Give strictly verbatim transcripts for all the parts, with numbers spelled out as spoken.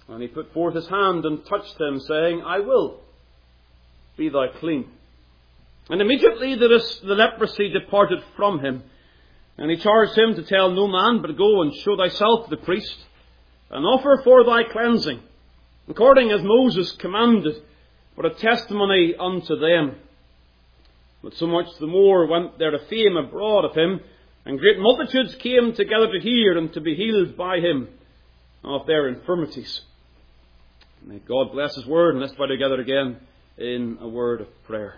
And he put forth his hand and touched him, saying, I will, be thou clean. And immediately the, the leprosy departed from him. And he charged him to tell no man, but go and show thyself to the priest, and offer for thy cleansing, according as Moses commanded, for a testimony unto them. But so much the more went there a fame abroad of him, and great multitudes came together to hear and to be healed by him of their infirmities. May God bless his word, and let's bow together again in a word of prayer.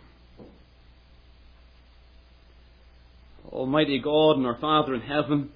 Almighty God and our Father in heaven,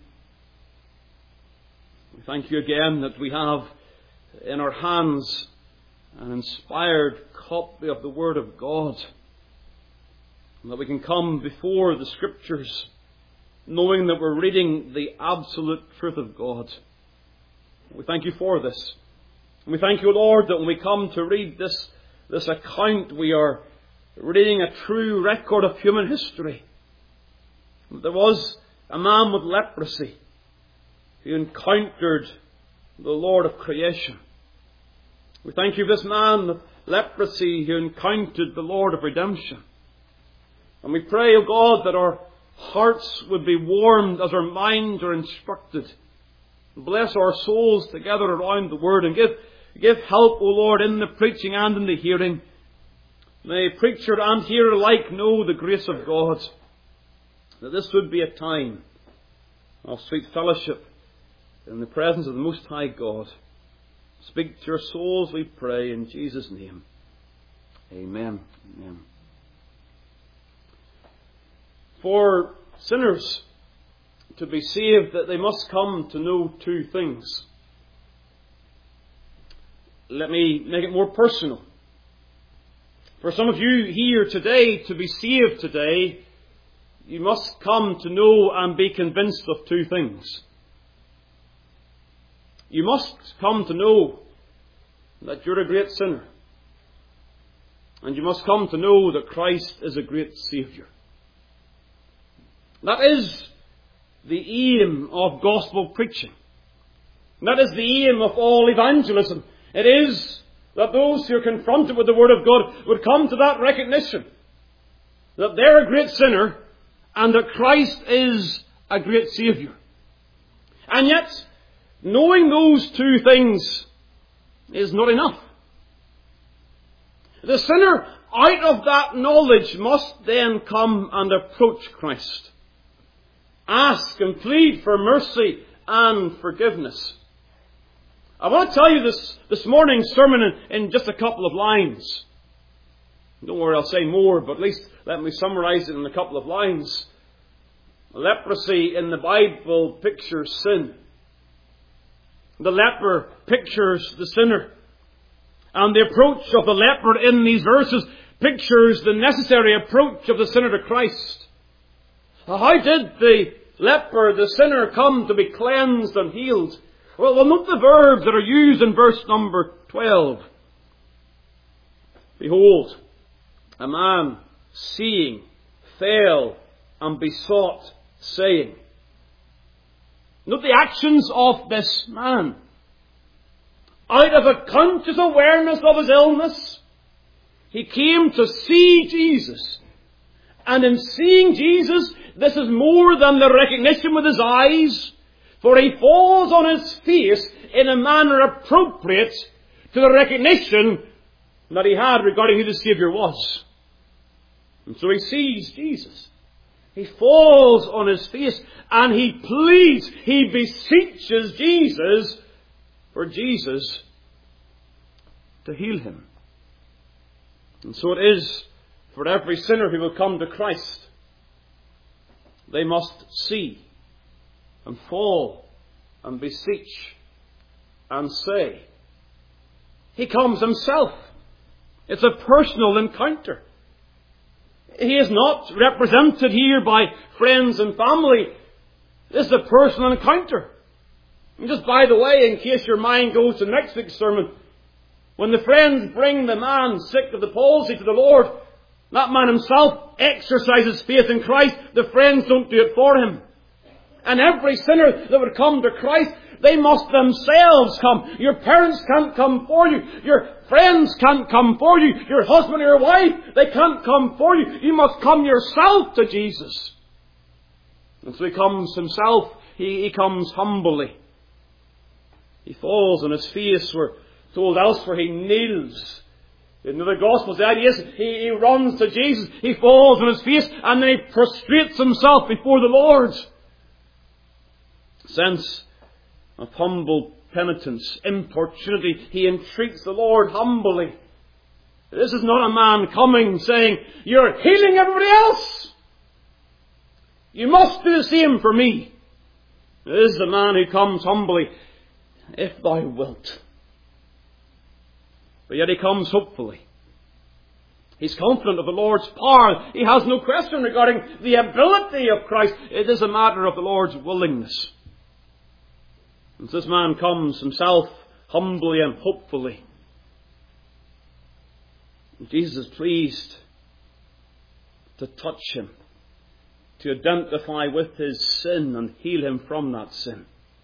we thank you again that we have in our hands an inspired copy of the Word of God, and that we can come before the Scriptures knowing that we're reading the absolute truth of God. We thank you for this. And we thank you, Lord, that when we come to read this, this account, we are reading a true record of human history. There was a man with leprosy who encountered the Lord of creation. We thank you for this man with leprosy who encountered the Lord of redemption. And we pray, O God, that our hearts would be warmed as our minds are instructed. Bless our souls together around the Word, and give, give help, O Lord, in the preaching and in the hearing. May preacher and hearer alike know the grace of God, that this would be a time of sweet fellowship in the presence of the Most High God. Speak to your souls, we pray, in Jesus' name. Amen. Amen. For sinners to be saved, that they must come to know two things. Let me make it more personal. For some of you here today, to be saved today, you must come to know and be convinced of two things. You must come to know that you're a great sinner. And you must come to know that Christ is a great Saviour. That is the aim of gospel preaching. That is the aim of all evangelism. It is that those who are confronted with the Word of God would come to that recognition that they're a great sinner and that Christ is a great Saviour. And yet, knowing those two things is not enough. The sinner, out of that knowledge, must then come and approach Christ. Ask and plead for mercy and forgiveness. I want to tell you this, this morning's sermon in, in just a couple of lines. Don't worry, I'll say more, but at least let me summarize it in a couple of lines. Leprosy in the Bible pictures sin. The leper pictures the sinner. And the approach of the leper in these verses pictures the necessary approach of the sinner to Christ. How did the leper, the sinner, come to be cleansed and healed? Well, we'll note the verbs that are used in verse number twelve. Behold, a man seeing fell and besought, saying. Note the actions of this man. Out of a conscious awareness of his illness, he came to see Jesus. And in seeing Jesus, this is more than the recognition with his eyes, for he falls on his face in a manner appropriate to the recognition that he had regarding who the Saviour was. And so he sees Jesus. He falls on his face and he pleads, he beseeches Jesus for Jesus to heal him. And so it is for every sinner who will come to Christ. They must see and fall and beseech and say. He comes himself. It's a personal encounter. He is not represented here by friends and family. This is a personal encounter. And just by the way, in case your mind goes to next week's sermon, when the friends bring the man sick of the palsy to the Lord, that man himself exercises faith in Christ. The friends don't do it for him. And every sinner that would come to Christ, They must themselves come. Your parents can't come for you. Your friends can't come for you. Your husband or your wife, they can't come for you. You must come yourself to Jesus. And so he comes himself. He, he comes humbly. He falls on his face. We're told elsewhere he kneels. In the Gospels, the idea is he, he runs to Jesus. He falls on his face and then he prostrates himself before the Lord. Sense of humble penitence, importunity. He entreats the Lord humbly. This is not a man coming saying, "You're healing everybody else. You must do the same for me." This is a man who comes humbly, "If thou wilt." But yet he comes hopefully. He's confident of the Lord's power. He has no question regarding the ability of Christ. It is a matter of the Lord's willingness. And this man comes himself humbly and hopefully. And Jesus is pleased to touch him, to identify with his sin and heal him from that sin.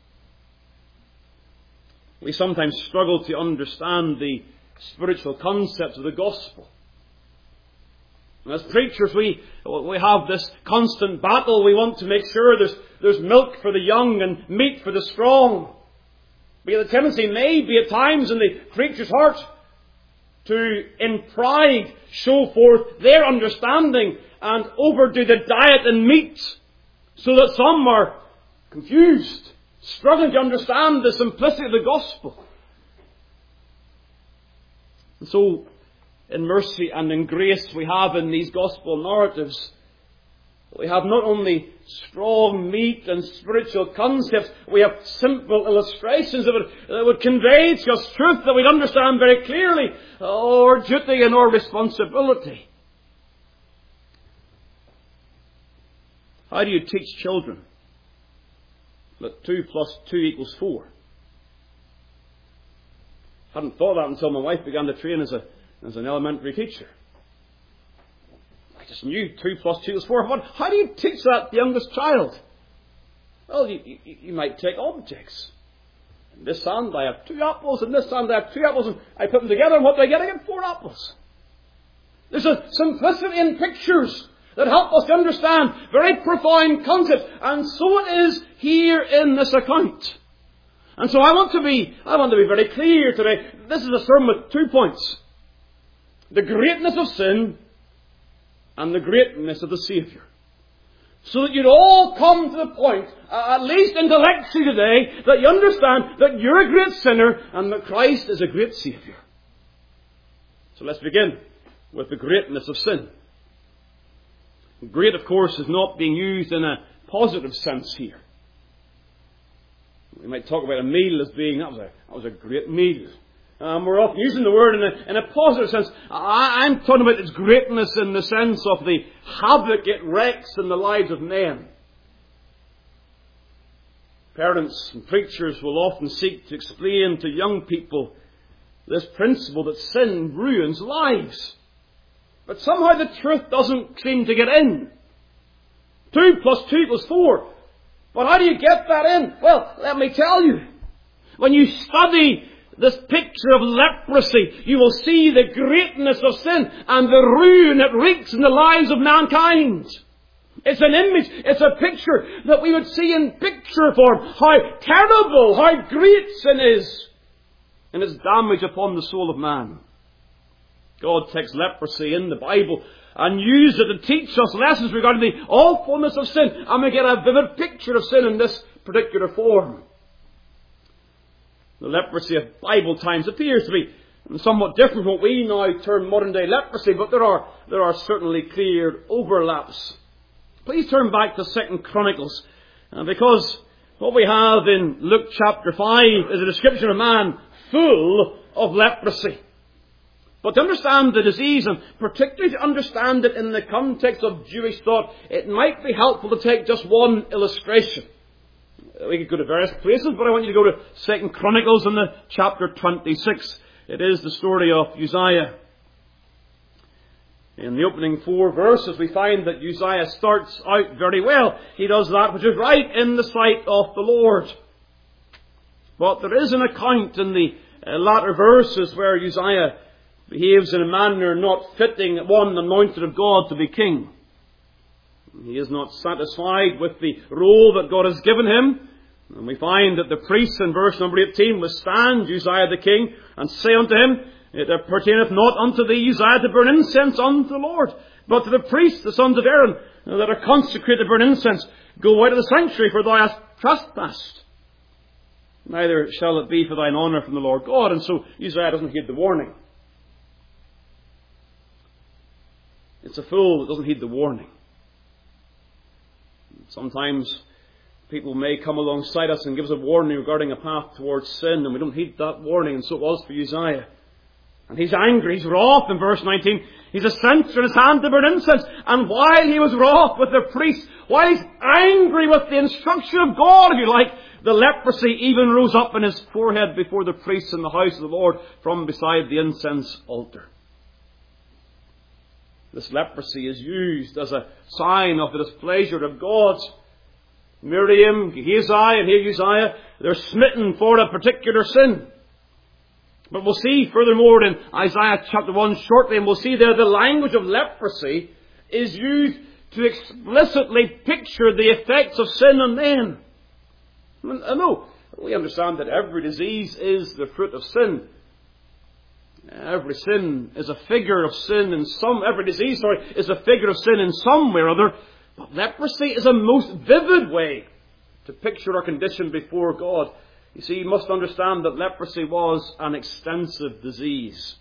We sometimes struggle to understand the spiritual concepts of the gospel. And as preachers, we, we have this constant battle. We want to make sure there's, there's milk for the young and meat for the strong. But the tendency may be at times in the preacher's heart to, in pride, show forth their understanding and overdo the diet and meat, so that some are confused, struggling to understand the simplicity of the gospel. And so, in mercy and in grace, we have in these gospel narratives, we have not only strong meat and spiritual concepts, we have simple illustrations that would, that would convey to us truth that we'd understand very clearly, our duty and our responsibility. How do you teach children that two plus two equals four? I hadn't thought that until my wife began to train as a as an elementary teacher. I just knew two plus two was four. How do you teach that the youngest child? Well, you, you, you might take objects. In this hand I have two apples, in this hand I have two apples, and I put them together, and what do I get? I get four apples. There's a simplicity in pictures that help us to understand very profound concepts, and so it is here in this account. And so I want to be, I want to be very clear today. This is a sermon with two points. The greatness of sin and the greatness of the Saviour. So that you'd all come to the point, uh, at least intellectually today, that you understand that you're a great sinner and that Christ is a great Saviour. So let's begin with the greatness of sin. Great, of course, is not being used in a positive sense here. We might talk about a meal as being, that was a, that was a great meal. Um, we're often using the word in a, in a positive sense. I, I'm talking about its greatness in the sense of the havoc it wreaks in the lives of men. Parents and preachers will often seek to explain to young people this principle that sin ruins lives. But somehow the truth doesn't seem to get in. Two plus two equals four. But how do you get that in? Well, let me tell you. When you study this picture of leprosy, you will see the greatness of sin and the ruin it wreaks in the lives of mankind. It's an image, it's a picture that we would see in picture form. How terrible, how great sin is in its damage upon the soul of man. God takes leprosy in the Bible and uses it to teach us lessons regarding the awfulness of sin. And we get a vivid picture of sin in this particular form. The leprosy of Bible times appears to be somewhat different from what we now term modern day leprosy, but there are, there are certainly clear overlaps. Please turn back to Second Chronicles, uh, because what we have in Luke chapter five is a description of a man full of leprosy. But to understand the disease, and particularly to understand it in the context of Jewish thought, it might be helpful to take just one illustration. We could go to various places, but I want you to go to Second Chronicles in the chapter twenty-six. It is the story of Uzziah. In the opening four verses, we find that Uzziah starts out very well. He does that which is right in the sight of the Lord. But there is an account in the uh, latter verses where Uzziah behaves in a manner not fitting one anointed of God to be king. He is not satisfied with the role that God has given him. And we find that the priests in verse number eighteen withstand Uzziah the king and say unto him, It pertaineth not unto thee, Uzziah, to burn incense unto the Lord, but to the priests, the sons of Aaron, that are consecrated to burn incense. Go out of the sanctuary, for thou hast trespassed. Neither shall it be for thine honour from the Lord God. And so Uzziah doesn't heed the warning. It's a fool that doesn't heed the warning. Sometimes people may come alongside us and give us a warning regarding a path towards sin, and we don't heed that warning, and so it was for Uzziah. And he's angry, he's wroth in verse nineteen. He's a censer in his hand to burn incense. And while he was wroth with the priests, while he's angry with the instruction of God, if you like, the leprosy even rose up in his forehead before the priests in the house of the Lord from beside the incense altar. This leprosy is used as a sign of the displeasure of God. Miriam, Gehazi, and here Uzziah, they're smitten for a particular sin. But we'll see furthermore in Isaiah chapter one shortly, and we'll see there the language of leprosy is used to explicitly picture the effects of sin on men. I know, we understand that every disease is the fruit of sin. Every sin is a figure of sin in some, every disease, sorry, is a figure of sin in some way or other. But leprosy is a most vivid way to picture our condition before God. You see, you must understand that leprosy was an extensive disease.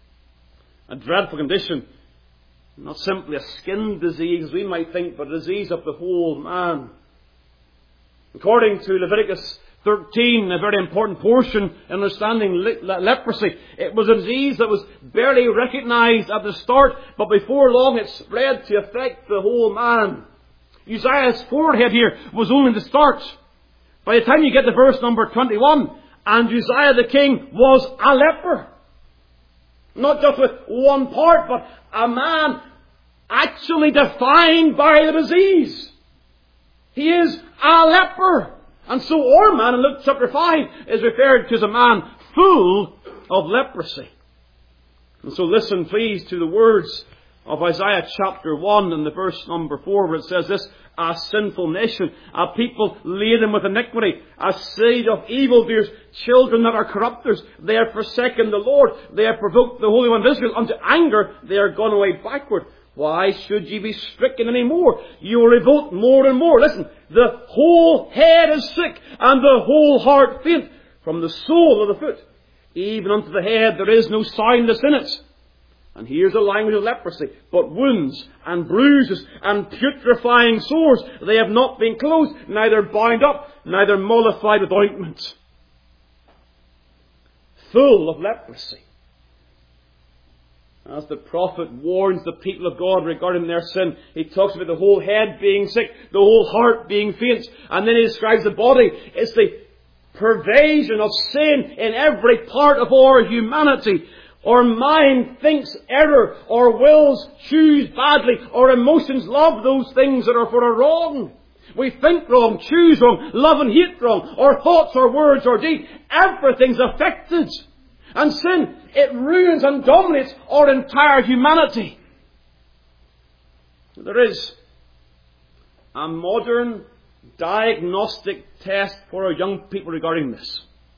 A dreadful condition. Not simply a skin disease, as we might think, but a disease of the whole man. According to Leviticus thirteen, a very important portion in understanding le- leprosy, it was a disease that was barely recognized at the start, but before long it spread to affect the whole man. Uzziah's forehead here was only the start. By the time you get to verse number twenty-one, and Uzziah the king was a leper. Not just with one part, but a man actually defined by the disease. He is a leper. And so our man in Luke chapter five is referred to as a man full of leprosy. And so listen please to the words of Isaiah chapter one and the verse number four, where it says this: A sinful nation, a people laden with iniquity, a seed of evildoers, children that are corrupters. They have forsaken the Lord. They have provoked the Holy One of Israel unto anger. They are gone away backward. Why should ye be stricken any more? You will revolt more and more. Listen, the whole head is sick, and the whole heart faint, from the sole of the foot even unto the head. There is no soundness in it. And here's the language of leprosy. But wounds and bruises and putrefying sores, they have not been closed, neither bound up, neither mollified with ointment. Full of leprosy. As the prophet warns the people of God regarding their sin, he talks about the whole head being sick, the whole heart being faint, and then he describes the body. It's the pervasion of sin in every part of our humanity. Our mind thinks error, our wills choose badly, our emotions love those things that are for our wrong. We think wrong, choose wrong, love and hate wrong. Our thoughts, our words, our deeds, everything's affected. And sin, it ruins and dominates our entire humanity. There is a modern diagnostic test for our young people regarding this.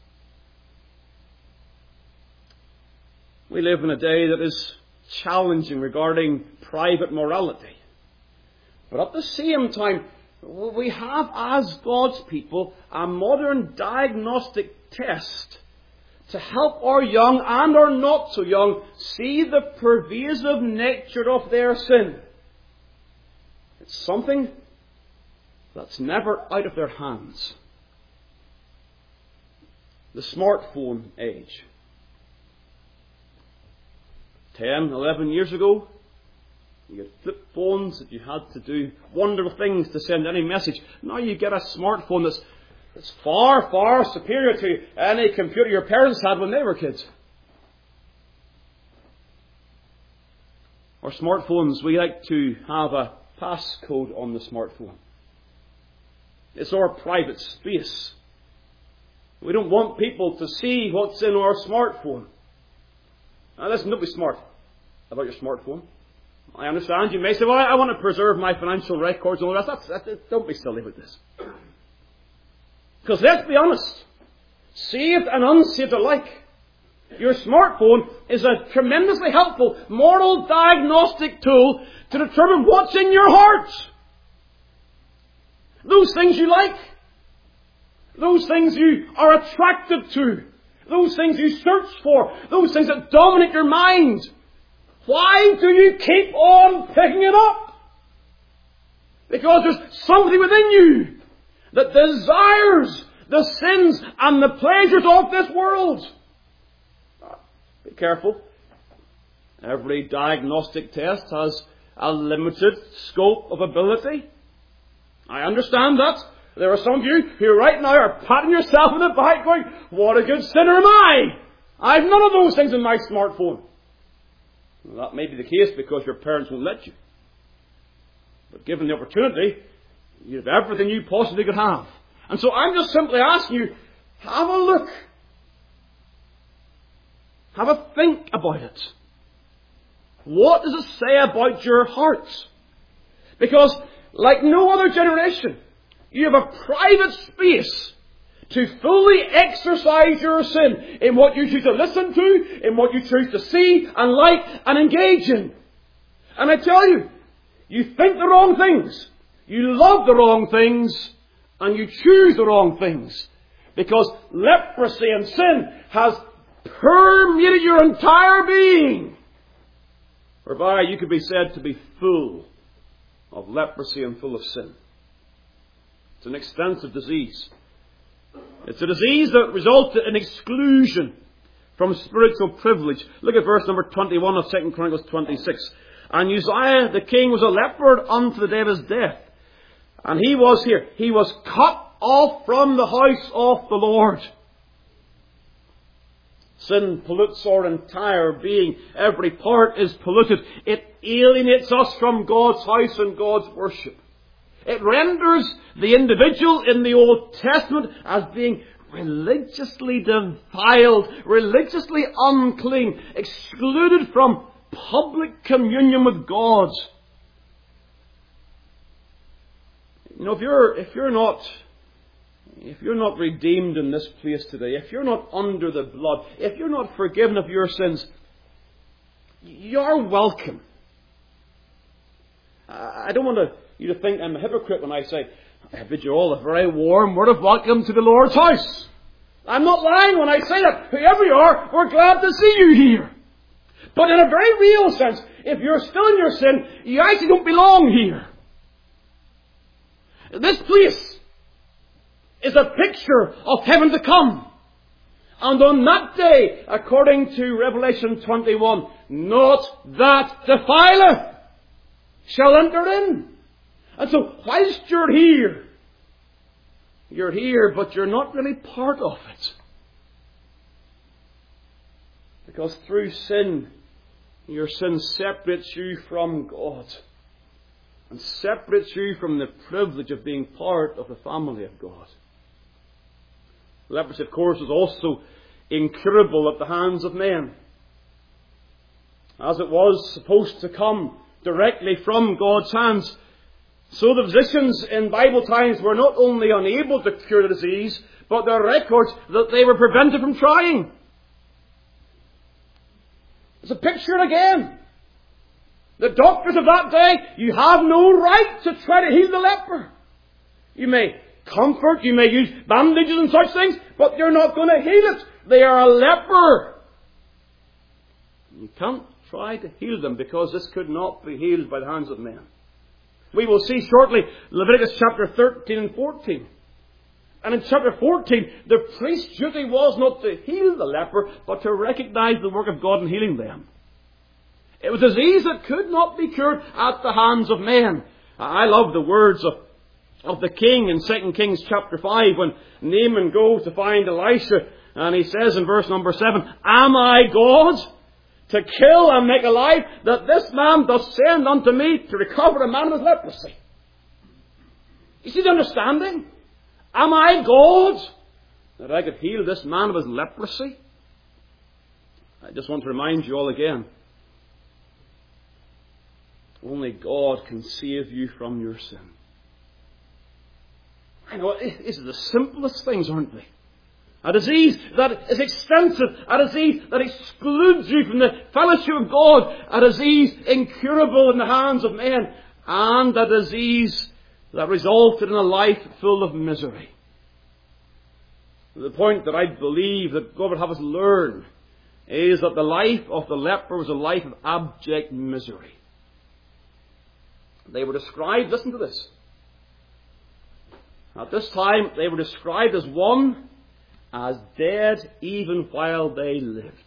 We live in a day that is challenging regarding private morality. But at the same time, we have, as God's people, a modern diagnostic test to help our young and our not so young see the pervasive nature of their sin. It's something that's never out of their hands. The smartphone age. Ten, eleven years ago, you had flip phones that you had to do wonderful things to send any message. Now you get a smartphone that's, that's far, far superior to any computer your parents had when they were kids. Our smartphones, we like to have a passcode on the smartphone. It's our private space. We don't want people to see what's in our smartphone. Now listen, don't be smart about your smartphone. I understand you may say, well, I want to preserve my financial records and all that. That's, that's, don't be silly with this. Because let's be honest, saved and unsaved alike, your smartphone is a tremendously helpful moral diagnostic tool to determine what's in your heart. Those things you like. Those things you are attracted to. Those things you search for. Those things that dominate your mind. Why do you keep on picking it up? Because there's something within you that desires the sins and the pleasures of this world. Be careful. Every diagnostic test has a limited scope of ability. I understand that. There are some of you who right now are patting yourself on the back going, what a good sinner am I! I have none of those things in my smartphone. Well, that may be the case because your parents won't let you. But given the opportunity, you have everything you possibly could have. And so I'm just simply asking you, have a look. Have a think about it. What does it say about your hearts? Because, like no other generation, you have a private space to fully exercise your sin in what you choose to listen to, in what you choose to see and like and engage in. And I tell you, you think the wrong things, you love the wrong things, and you choose the wrong things. Because leprosy and sin has permeated your entire being, whereby you could be said to be full of leprosy and full of sin. It's an extensive disease. It's a disease that resulted in exclusion from spiritual privilege. Look at verse number twenty-one of Second Chronicles twenty-six. And Uzziah the king was a leper unto the day of his death. And he was here. He was cut off from the house of the Lord. Sin pollutes our entire being. Every part is polluted. It alienates us from God's house and God's worship. It renders the individual in the Old Testament as being religiously defiled, religiously unclean, excluded from public communion with God. You know, if you're if you're not if you're not redeemed in this place today, if you're not under the blood, if you're not forgiven of your sins, you're welcome. I don't want to, you to think I'm a hypocrite when I say, I bid you all a very warm word of welcome to the Lord's house. I'm not lying when I say that. Whoever you are, we're glad to see you here. But in a very real sense, if you're still in your sin, you actually don't belong here. This place is a picture of heaven to come. And on that day, according to Revelation twenty-one, not that defileth shall enter in. And so, whilst you're here, you're here, but you're not really part of it. Because through sin, your sin separates you from God. And separates you from the privilege of being part of the family of God. Leprosy, of course, is also incurable at the hands of men. As it was supposed to come directly from God's hands, so the physicians in Bible times were not only unable to cure the disease, but there are records that they were prevented from trying. It's a picture again. The doctors of that day, you have no right to try to heal the leper. You may comfort, you may use bandages and such things, but you're not going to heal it. They are a leper. You can't try to heal them because this could not be healed by the hands of men. We will see shortly Leviticus chapter thirteen and fourteen. And in chapter fourteen, the priest's duty was not to heal the leper, but to recognize the work of God in healing them. It was a disease that could not be cured at the hands of men. I love the words of, of the king in Second Kings chapter five when Naaman goes to find Elisha. And he says in verse number seven, Am I God to kill and make alive, that this man doth send unto me to recover a man of his leprosy? You see the understanding? Am I God that I could heal this man of his leprosy? I just want to remind you all again, only God can save you from your sin. I know, these are the simplest things, aren't they? A disease that is extensive, a disease that excludes you from the fellowship of God, a disease incurable in the hands of men, and a disease that resulted in a life full of misery. The point that I believe that God would have us learn is that the life of the leper was a life of abject misery. They were described, listen to this. At this time, they were described as one as dead even while they lived.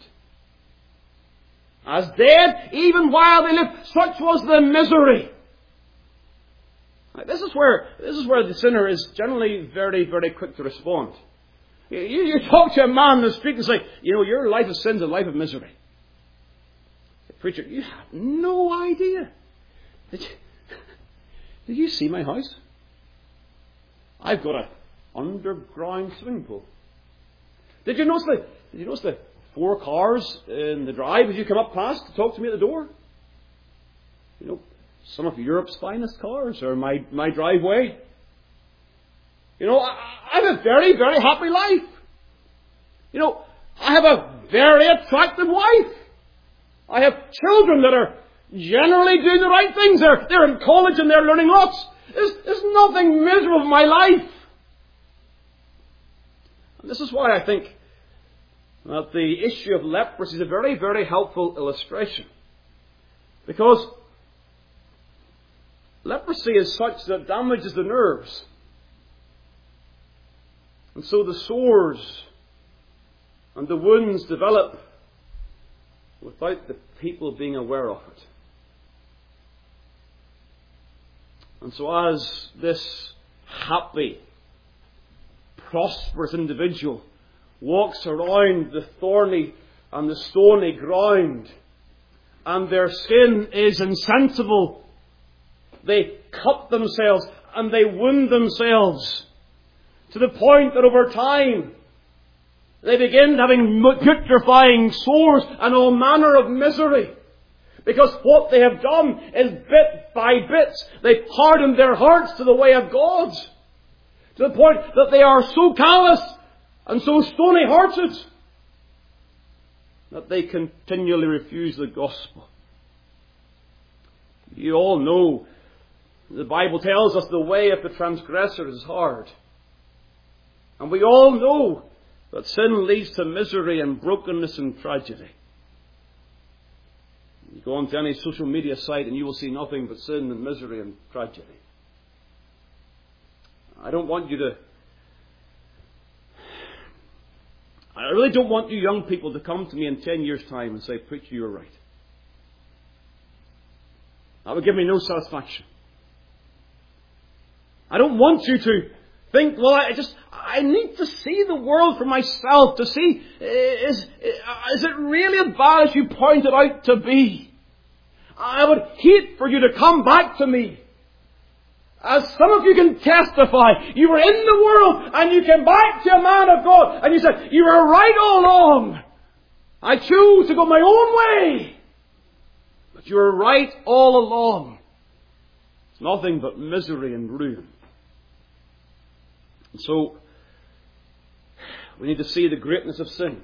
As dead even while they lived. Such was the misery. Now, this is where this is where the sinner is generally very, very quick to respond. You, you talk to a man in the street and say, you know, your life of sin is a life of misery. The preacher, you have no idea. Did you, did you see my house? I've got an underground swimming pool. Did you notice the, did you notice the four cars in the drive as you come up past to talk to me at the door? You know, some of Europe's finest cars are my, my driveway. You know, I, I have a very, very happy life. You know, I have a very attractive wife. I have children that are generally doing the right things. They're, they're in college and they're learning lots. There's, there's nothing miserable in my life. And this is why I think that the issue of leprosy is a very, very helpful illustration. Because leprosy is such that it damages the nerves. And so the sores and the wounds develop without the people being aware of it. And so as this happy, prosperous individual walks around the thorny and the stony ground, and their skin is insensible, they cut themselves and they wound themselves to the point that over time they begin having putrefying sores and all manner of misery. Because what they have done is bit by bit, they've hardened their hearts to the way of God. To the point that they are so callous and so stony-hearted that they continually refuse the gospel. You all know, the Bible tells us the way of the transgressor is hard. And we all know that sin leads to misery and brokenness and tragedy. You go onto any social media site and you will see nothing but sin and misery and tragedy. I don't want you to... I really don't want you young people to come to me in ten years' time and say, preacher, you were right. That would give me no satisfaction. I don't want you to think, well, I just, I need to see the world for myself, to see, is, is it really as bad as you point it out to be? I would hate for you to come back to me. As some of you can testify, you were in the world and you came back to a man of God and you said, you were right all along. I choose to go my own way. But you were right all along. It's nothing but misery and ruin. And so, we need to see the greatness of sin.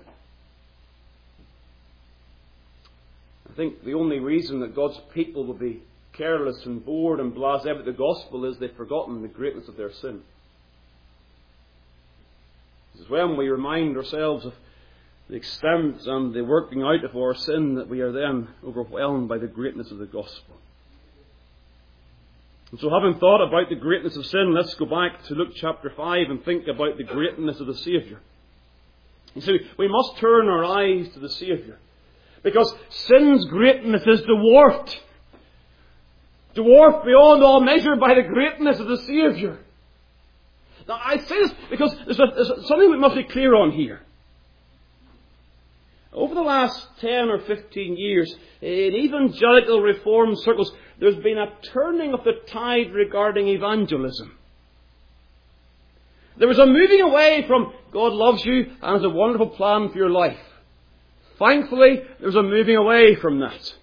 I think the only reason that God's people will be careless and bored and blasé about the gospel is they've forgotten the greatness of their sin. It's when we remind ourselves of the extent and the working out of our sin that we are then overwhelmed by the greatness of the gospel. And so, having thought about the greatness of sin, let's go back to Luke chapter five and think about the greatness of the Saviour. You see, we must turn our eyes to the Saviour, because sin's greatness is dwarfed, dwarfed beyond all measure by the greatness of the Saviour. Now, I say this because there's, a, there's something we must be clear on here. Over the last ten or fifteen years, in evangelical reform circles, there's been a turning of the tide regarding evangelism. There was a moving away from God loves you and has a wonderful plan for your life. Thankfully, there was a moving away from that.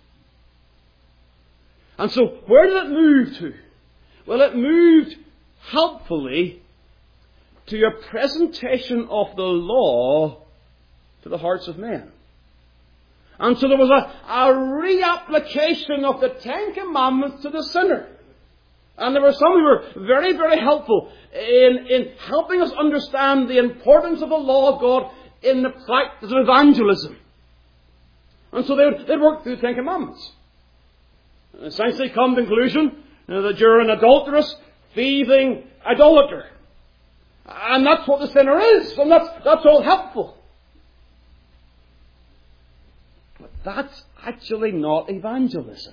And so, where did it move to? Well, it moved helpfully to your presentation of the law to the hearts of men. And so there was a, a reapplication of the Ten Commandments to the sinner. And there were some who were very, very helpful in, in helping us understand the importance of the law of God in the practice of evangelism. And so they would, they'd work through the Ten Commandments. And essentially come to the conclusion you know, that you're an adulterous, thieving idolater. And that's what the sinner is. And that's, that's all helpful. But that's actually not evangelism.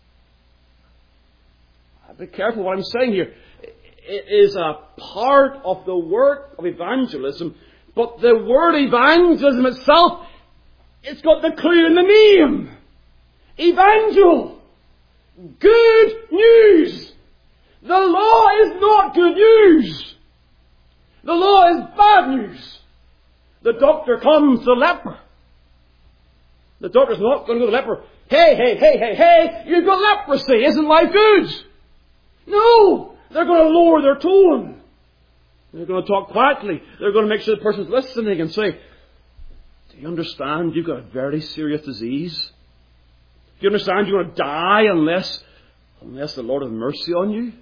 Be careful what I'm saying here. It is a part of the work of evangelism, but the word evangelism itself, it's got the clue in the name. Evangel. Good news. The law is not good news. The law is bad news. The doctor comes to the leper. The doctor's not going to go to the leper. Hey, hey, hey, hey, hey, you've got leprosy. Isn't life good? No! They're going to lower their tone. They're going to talk quietly. They're going to make sure the person's listening and say, do you understand you've got a very serious disease? Do you understand you're going to die unless, unless the Lord has mercy on you?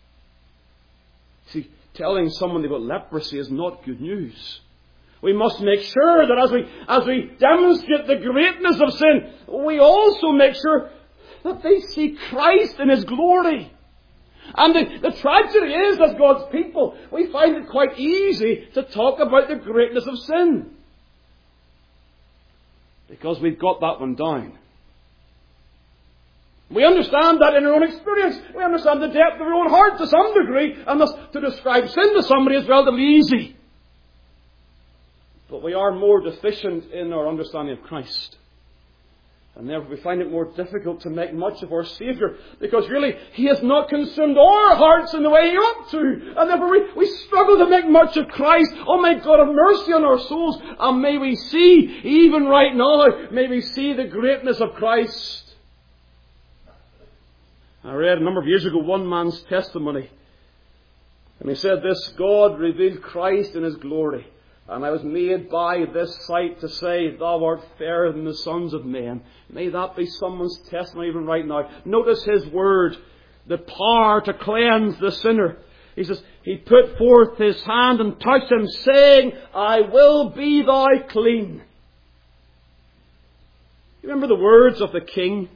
See, telling someone they've got leprosy is not good news. We must make sure that as we, as we demonstrate the greatness of sin, we also make sure that they see Christ in His glory. And the, the tragedy is, as God's people, we find it quite easy to talk about the greatness of sin. Because we've got that one down. We understand that in our own experience. We understand the depth of our own heart to some degree. And thus, to describe sin to somebody is relatively easy. But we are more deficient in our understanding of Christ. And therefore we find it more difficult to make much of our Saviour. Because really, He has not consumed our hearts in the way He ought to. And therefore we, we struggle to make much of Christ. Oh my God, have mercy on our souls. And may we see, even right now, may we see the greatness of Christ. I read a number of years ago one man's testimony. And he said this, God revealed Christ in His glory. And I was made by this sight to say, Thou art fairer than the sons of men. May that be someone's testimony even right now. Notice his word, the power to cleanse the sinner. He says, He put forth His hand and touched him, saying, I will be thou clean. You remember the words of the king?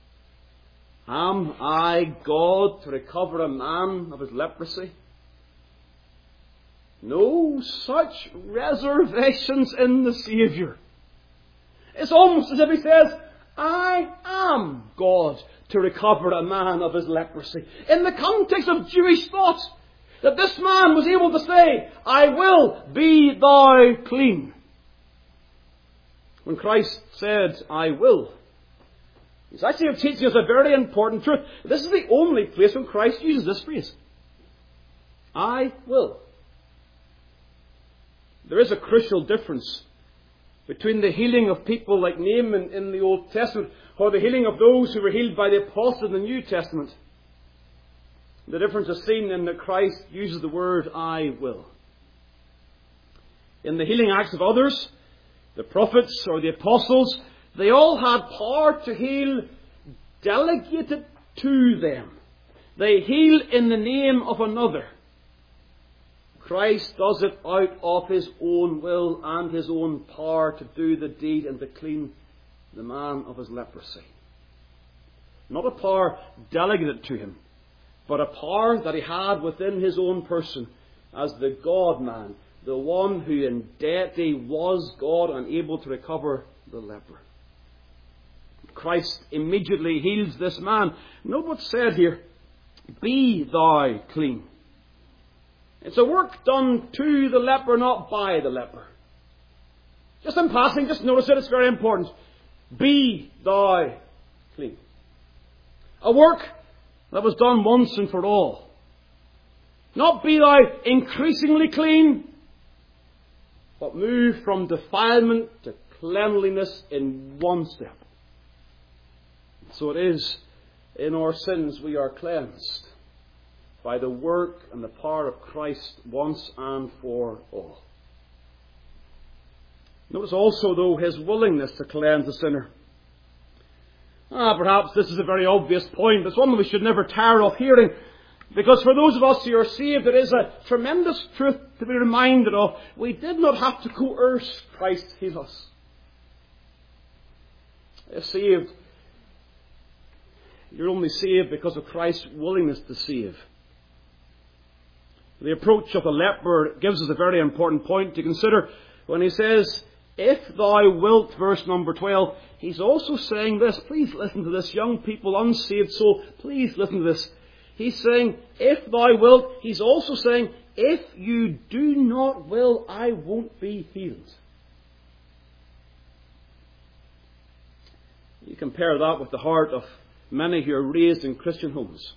Am I God to recover a man of his leprosy? No such reservations in the Saviour. It's almost as if He says, I am God to recover a man of his leprosy. In the context of Jewish thought, that this man was able to say, I will be thou clean. When Christ said, I will, He's actually teaching us a very important truth. This is the only place when Christ uses this phrase. I will. There is a crucial difference between the healing of people like Naaman in the Old Testament or the healing of those who were healed by the apostles in the New Testament. The difference is seen in that Christ uses the word I will. In the healing acts of others, the prophets or the apostles, they all had power to heal delegated to them. They heal in the name of another. Christ does it out of His own will and His own power to do the deed and to clean the man of his leprosy. Not a power delegated to Him, but a power that He had within His own person as the God-man, the one who in deity was God and able to recover the leper. Christ immediately heals this man. Note what's said here. Be thou clean. It's a work done to the leper, not by the leper. Just in passing, just notice it, it's very important. Be thou clean. A work that was done once and for all. Not be thou increasingly clean, but move from defilement to cleanliness in one step. So it is in our sins we are cleansed by the work and the power of Christ once and for all. Notice also, though, his willingness to cleanse the sinner. Ah, perhaps this is a very obvious point, but it's one we should never tire of hearing. Because for those of us who are saved, it is a tremendous truth to be reminded of. We did not have to coerce Christ to heal us. If saved, you're only saved because of Christ's willingness to save. The approach of the leper gives us a very important point to consider when he says, if thou wilt, verse number twelve, he's also saying this. Please listen to this, young people, unsaved soul. Please listen to this. He's saying, if thou wilt, he's also saying, if you do not will, I won't be healed. You compare that with the heart of many who are raised in Christian homes.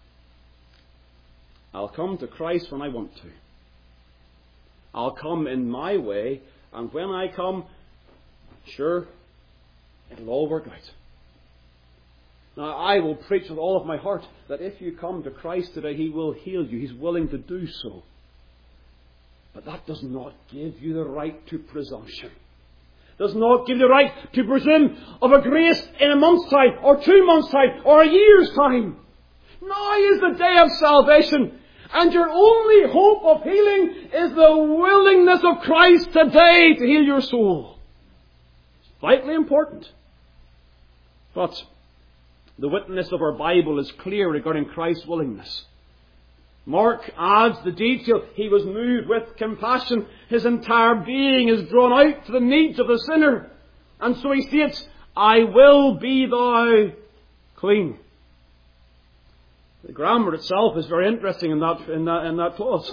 I'll come to Christ when I want to. I'll come in my way, and when I come, sure, it'll all work out. Now, I will preach with all of my heart that if you come to Christ today, He will heal you. He's willing to do so. But that does not give you the right to presumption. Does not give you the right to presume of a grace in a month's time, or two months' time, or a year's time. Now is the day of salvation. And your only hope of healing is the willingness of Christ today to heal your soul. It's vitally important. But the witness of our Bible is clear regarding Christ's willingness. Mark adds the detail. He was moved with compassion. His entire being is drawn out to the needs of the sinner. And so he states, I will be thou clean. The grammar itself is very interesting in that, in that, in that clause.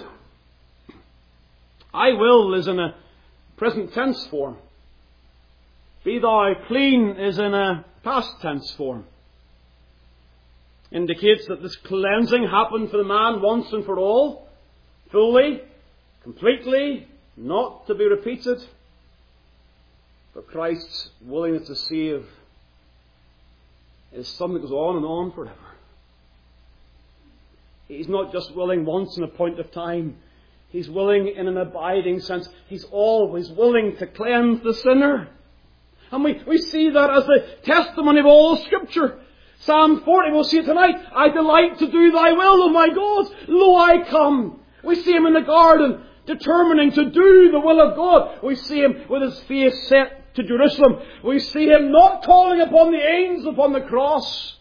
I will is in a present tense form. Be thou clean is in a past tense form. Indicates that this cleansing happened for the man once and for all, fully, completely, not to be repeated. But Christ's willingness to save is something that goes on and on forever. He's not just willing once in a point of time. He's willing in an abiding sense. He's always willing to cleanse the sinner. And we, we see that as the testimony of all Scripture. Psalm forty, we'll see it tonight. I delight to do thy will, O my God. Lo, I come. We see him in the garden, determining to do the will of God. We see him with his face set to Jerusalem. We see him not calling upon the angels upon the cross.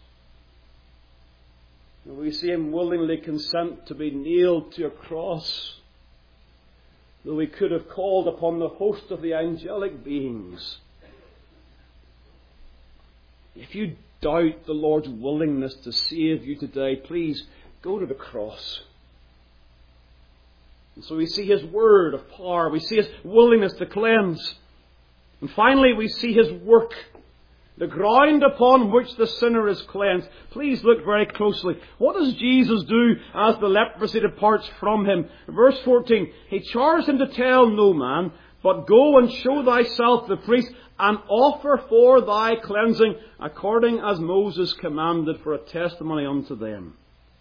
We see him willingly consent to be nailed to a cross, though he could have called upon the host of the angelic beings. If you doubt the Lord's willingness to save you today, please go to the cross. And so we see his word of power. We see his willingness to cleanse. And finally we see his work. The ground upon which the sinner is cleansed. Please look very closely. What does Jesus do as the leprosy departs from him? Verse fourteen. He charged him to tell no man, but go and show thyself to the priest, and offer for thy cleansing, according as Moses commanded, for a testimony unto them.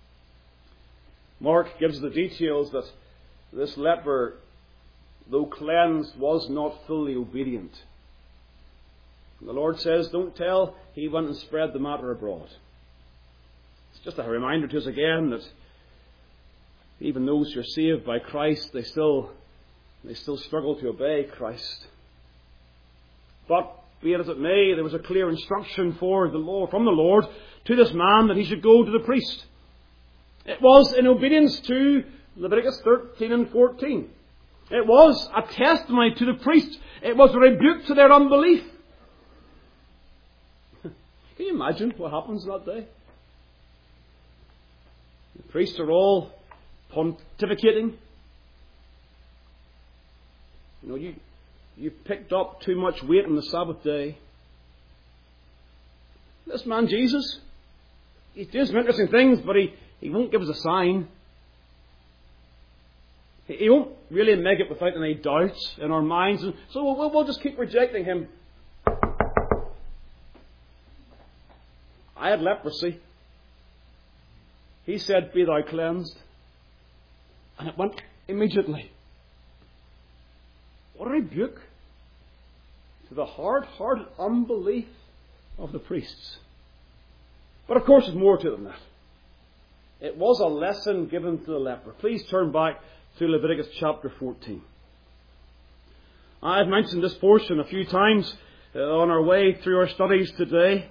Mark gives the details that this leper, though cleansed, was not fully obedient. The Lord says, don't tell, he went and spread the matter abroad. It's just a reminder to us again that even those who are saved by Christ, they still, they still struggle to obey Christ. But be it as it may, there was a clear instruction for the Lord, from the Lord to this man that he should go to the priest. It was in obedience to Leviticus thirteen and fourteen. It was a testimony to the priest. It was a rebuke to their unbelief. Can you imagine what happens that day? The priests are all pontificating. You know, you, you picked up too much weight on the Sabbath day. This man Jesus, he's doing some interesting things, but he, he won't give us a sign. He won't really make it without any doubts in our minds. And so we'll, we'll just keep rejecting him. I had leprosy. He said, "Be thou cleansed." And it went immediately. What a rebuke to the hard-hearted unbelief of the priests. But of course there's more to it than that. It was a lesson given to the leper. Please turn back to Leviticus chapter fourteen. I've mentioned this portion a few times uh, on our way through our studies today.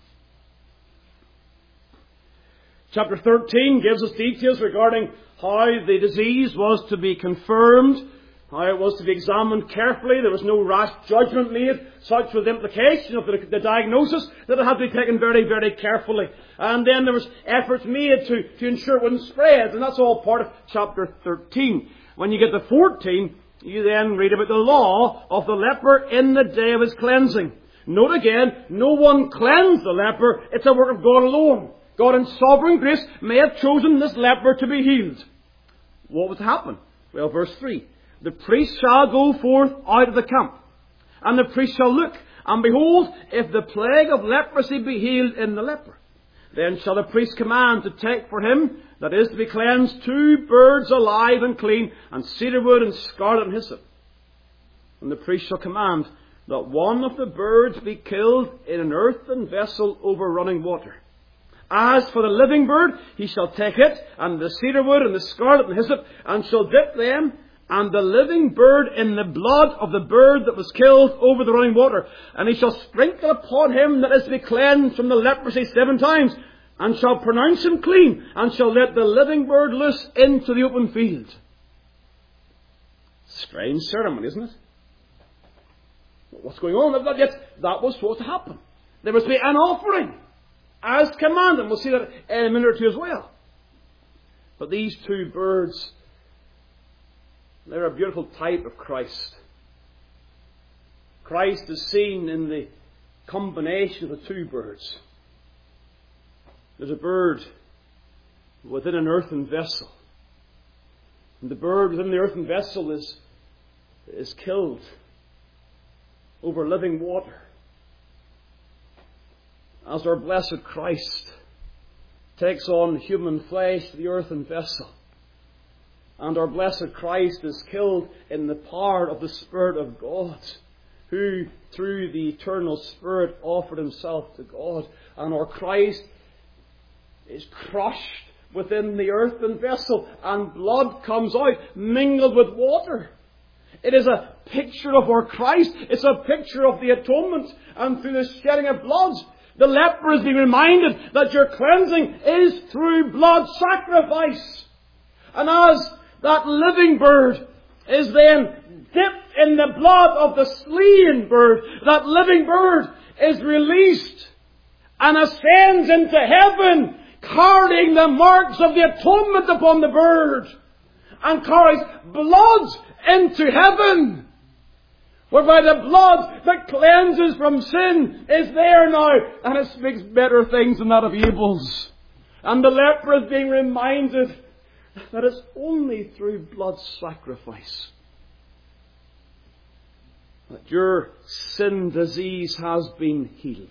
Chapter thirteen gives us details regarding how the disease was to be confirmed, how it was to be examined carefully. There was no rash judgment made. Such was the implication of the, the diagnosis, that it had to be taken very, very carefully. And then there was efforts made to, to ensure it wouldn't spread. And that's all part of chapter thirteen. When you get to fourteen, you then read about the law of the leper in the day of his cleansing. Note again, no one cleansed the leper. It's a work of God alone. God in sovereign grace may have chosen this leper to be healed. What was to happen? Well, verse three. The priest shall go forth out of the camp, and the priest shall look, and behold, if the plague of leprosy be healed in the leper, then shall the priest command to take for him that is to be cleansed two birds alive and clean, and cedar wood and scarlet and hyssop. And the priest shall command that one of the birds be killed in an earthen vessel over running water. As for the living bird, he shall take it, and the cedar wood and the scarlet and hyssop, and shall dip them and the living bird in the blood of the bird that was killed over the running water. And he shall sprinkle upon him that is to be cleansed from the leprosy seven times, and shall pronounce him clean, and shall let the living bird loose into the open field. Strange ceremony, isn't it? What's going on? That, yet, that was supposed to happen. There must be an offering, as commanded. We'll see that in a minute or two as well. But these two birds, they're a beautiful type of Christ. Christ is seen in the combination of the two birds. There's a bird within an earthen vessel. And the bird within the earthen vessel is, is killed over living water. As our blessed Christ takes on human flesh, the earthen vessel. And our blessed Christ is killed in the power of the Spirit of God, who through the eternal Spirit offered himself to God. And our Christ is crushed within the earthen vessel, and blood comes out mingled with water. It is a picture of our Christ. It's a picture of the atonement. And through the shedding of blood, the leper is being reminded that your cleansing is through blood sacrifice. And as that living bird is then dipped in the blood of the slain bird, that living bird is released and ascends into heaven, carrying the marks of the atonement upon the bird, and carries blood into heaven, whereby the blood that cleanses from sin is there now, and it speaks better things than that of Abel's. And the leper is being reminded that it's only through blood sacrifice that your sin disease has been healed.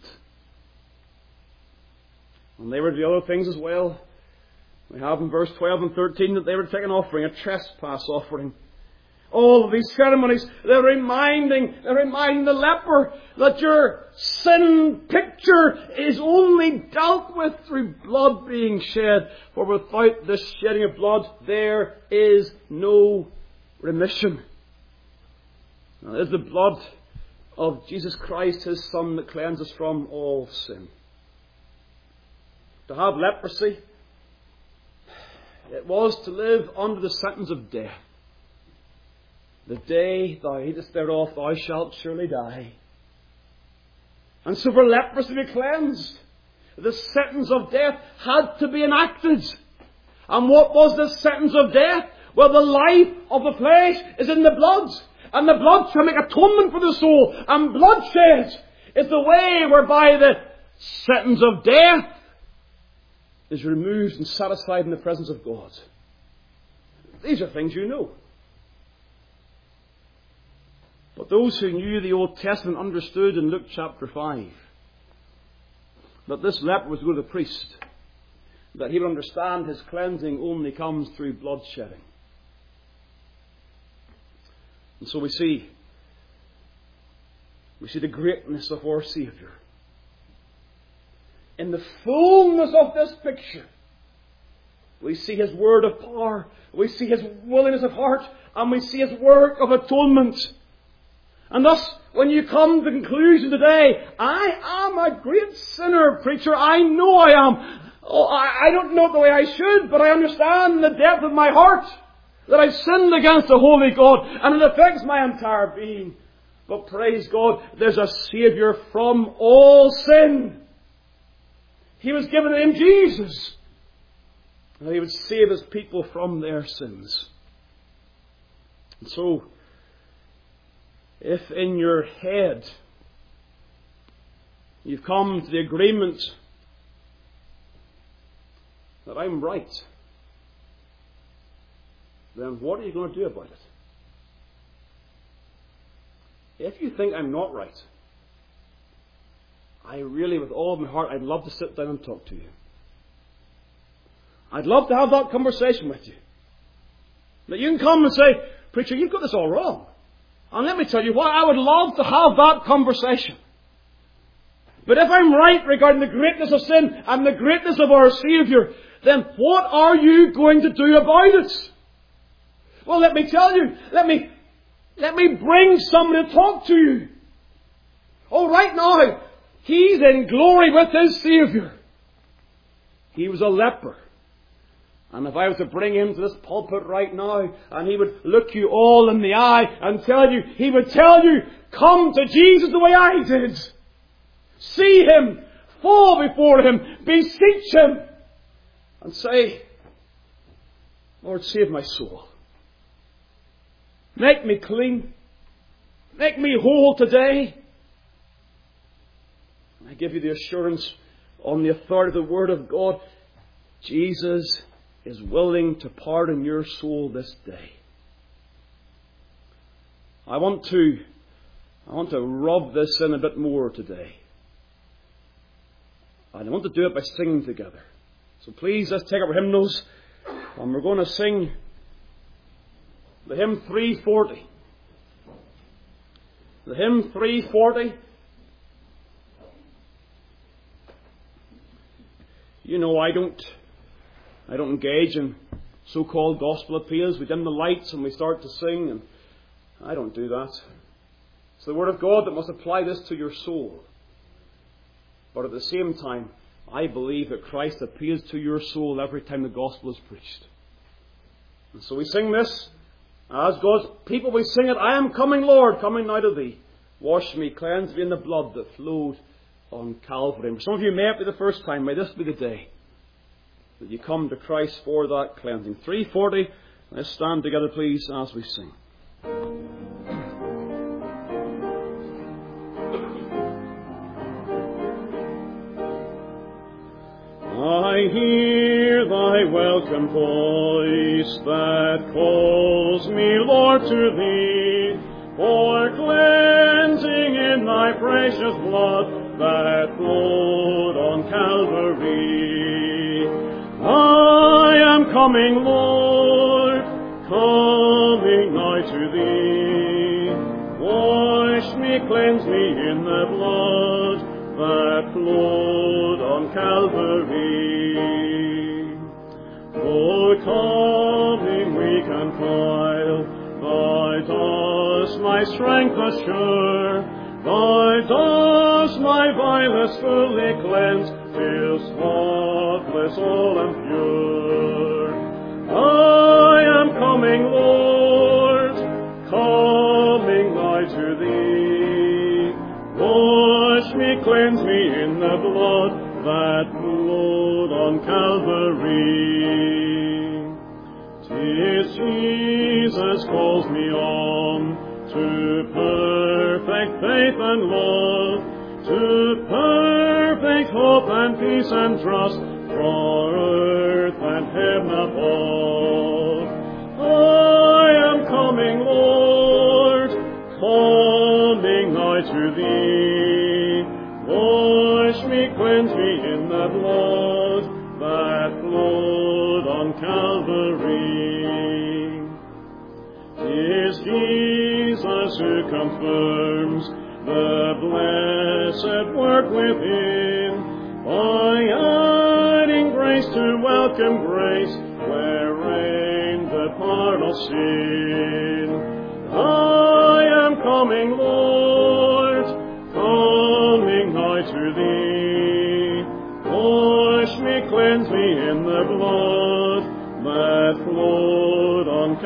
And they were to do other things as well. We have in verse twelve and thirteen that they were to take an offering, a trespass offering. All of these ceremonies, they're reminding, they're reminding the leper that your sin picture is only dealt with through blood being shed. For without this shedding of blood, there is no remission. Now, it is the blood of Jesus Christ, his Son, that cleanses from all sin. To have leprosy, it was to live under the sentence of death. The day thou eatest thereof, thou shalt surely die. And so for leprosy to be cleansed, the sentence of death had to be enacted. And what was the sentence of death? Well, the life of the flesh is in the blood. And the blood shall make atonement for the soul. And bloodshed is the way whereby the sentence of death is removed and satisfied in the presence of God. These are things you know. But those who knew the Old Testament understood in Luke chapter five that this leper was going to the priest, that he would understand his cleansing only comes through bloodshedding. And so we see, we see the greatness of our Saviour. In the fullness of this picture, we see His word of power, we see His willingness of heart, and we see His work of atonement. And thus, when you come to the conclusion today, I am a great sinner, preacher, I know I am. Oh, I, I don't know it the way I should, but I understand in the depth of my heart that I've sinned against the Holy God, and it affects my entire being. But praise God, there's a Saviour from all sin. He was given to Him, Jesus, and He would save His people from their sins. And so, if in your head you've come to the agreement that I'm right, then what are you going to do about it? If you think I'm not right, I really, with all of my heart, I'd love to sit down and talk to you. I'd love to have that conversation with you. That you can come and say, preacher, you've got this all wrong. And let me tell you what, I would love to have that conversation. But if I'm right regarding the greatness of sin and the greatness of our Saviour, then what are you going to do about it? Well, let me tell you, let me, let me bring somebody to talk to you. Oh, right now, He's in glory with His Saviour. He was a leper. And if I was to bring Him to this pulpit right now, and He would look you all in the eye and tell you, He would tell you, come to Jesus the way I did. See Him, fall before Him, beseech Him, and say, Lord, save my soul. Make me clean. Make me whole today. I give you the assurance on the authority of the Word of God, Jesus is willing to pardon your soul this day. I want to, I want to rub this in a bit more today. And I want to do it by singing together. So please, let's take up our hymnals, and we're going to sing the hymn three forty. The hymn three forty. You know, I don't, I don't engage in so-called gospel appeals. We dim the lights and we start to sing, and I don't do that. It's the Word of God that must apply this to your soul. But at the same time, I believe that Christ appeals to your soul every time the gospel is preached. And so we sing this. As God's people, we sing it, I am coming, Lord, coming now to Thee. Wash me, cleanse me in the blood that flowed on Calvary. And for some of you, may it be the first time, may this be the day that you come to Christ for that cleansing. three forty, let's stand together, please, as we sing. I hear Thy welcome voice that calls me, Lord, to Thee, for cleansing in Thy precious blood that flowed on Calvary. I am coming, Lord, coming nigh to Thee. Wash me, cleanse me in the blood that flowed on Calvary. Though coming weak and frail, Thy dost my strength assure. Thy dost my vilest fully cleanse, till spotless all and pure. I am coming, Lord, coming nigh to Thee. Wash me, cleanse me in the blood that flowed on Calvary. 'Tis Jesus calls me on to perfect faith and love, to perfect hope and peace and trust, for earth and heaven above. I am coming, Lord, coming me, cleanse me in the blood that flowed on Calvary. 'Tis Jesus who confirms the blessed work within, by adding grace to welcome grace, wherein the part of sin. I am coming, Lord, coming nigh to Thee. Wash me, cleanse me in the blood that flowed on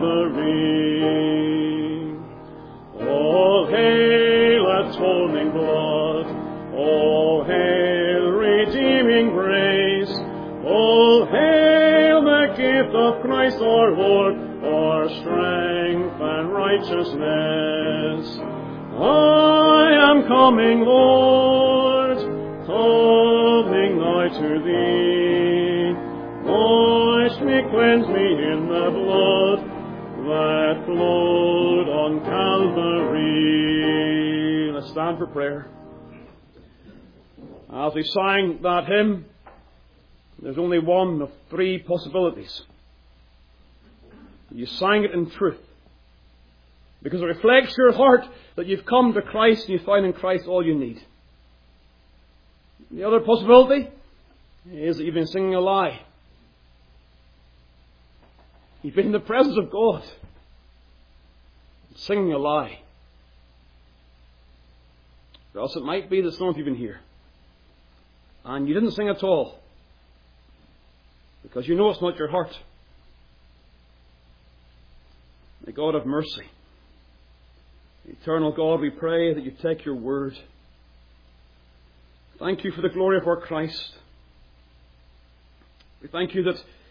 Calvary. All hail atoning blood, all hail redeeming grace, all hail the gift of Christ our Lord, our strength and righteousness. I am coming, Lord, coming nigh to Thee. Wash me, cleanse me in the blood that flowed on Calvary. Let's stand for prayer. As we sang that hymn, there's only one of three possibilities. You sang it in truth, because it reflects your heart that you've come to Christ and you find in Christ all you need. The other possibility is that you've been singing a lie. You've been in the presence of God, singing a lie. Or else it might be that some of you have been here and you didn't sing at all, because you know it's not your heart. May God have mercy. Eternal God, we pray that you take your word. Thank you for the glory of our Christ. We thank you that